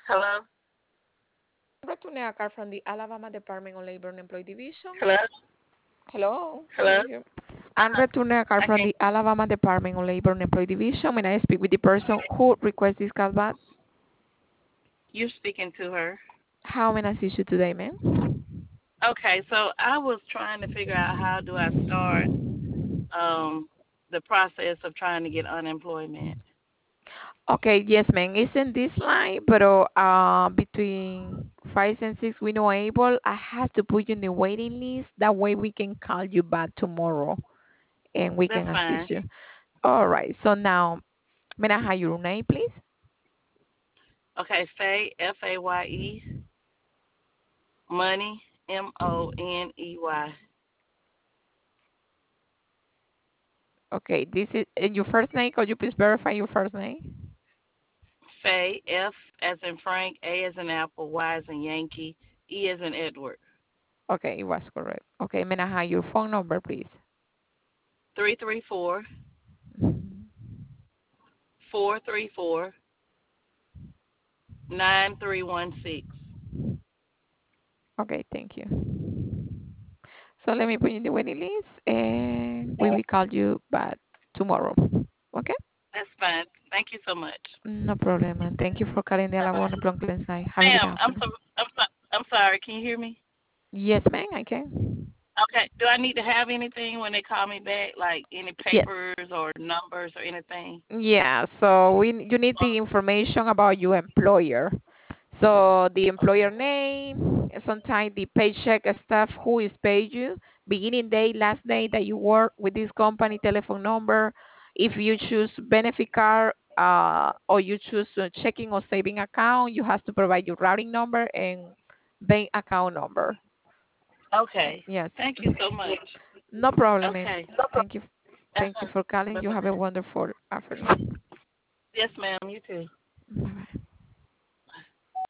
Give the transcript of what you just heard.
Hello? Retuneakar from the Alabama Department of Labor and Employee Division. Hello? Hello, can Hello? you hear me? I'm Retuneakar from Okay. the Alabama Department of Labor and Employee Division. May I speak with the person who requests this call back? You're speaking to her. How may I assist you today, ma'am? Okay, so I was trying to figure out how do I start the process of trying to get unemployment. Okay, yes, ma'am. It's in this line, but between 5 and 6, we know able. I have to put you in the waiting list. That way we can call you back tomorrow and we That's can fine. assist you. All right. So now, may I have your name, please? Okay, Faye, Faye, Money, Money. Okay, this is your first name. Could you please verify your first name? Faye, F as in Frank, A as in Apple, Y as in Yankee, E as in Edward. Okay, it was correct. Okay, may I have your phone number, please? 334 Mhm. 434 9316. Okay, thank you. So let me put you in the waiting list, and we will call you back tomorrow. Okay? That's fine. Thank you so much. No problem, and thank you for calling the Bye Alabama bye. Blanco side. Have a good Ma'am, I'm so afternoon. I'm so I'm sorry. Can you hear me? Yes, ma'am, I can. Okay. Do I need to have anything when they call me back, like any Yes. papers or numbers or anything? Yeah, so you need the information about your employer. So the employer name, sometimes the paycheck stuff, who is paid you, beginning day, last day that you work with this company, telephone number. If you choose benefit card or you choose checking or saving account, you have to provide your routing number and bank account number. Okay. Yes. Thank you so much. No problem, ma'am. Okay. Thank you. Thank you Uh-huh. for calling. Bye You bye. have a wonderful afternoon. Yes, ma'am. You too. Bye bye.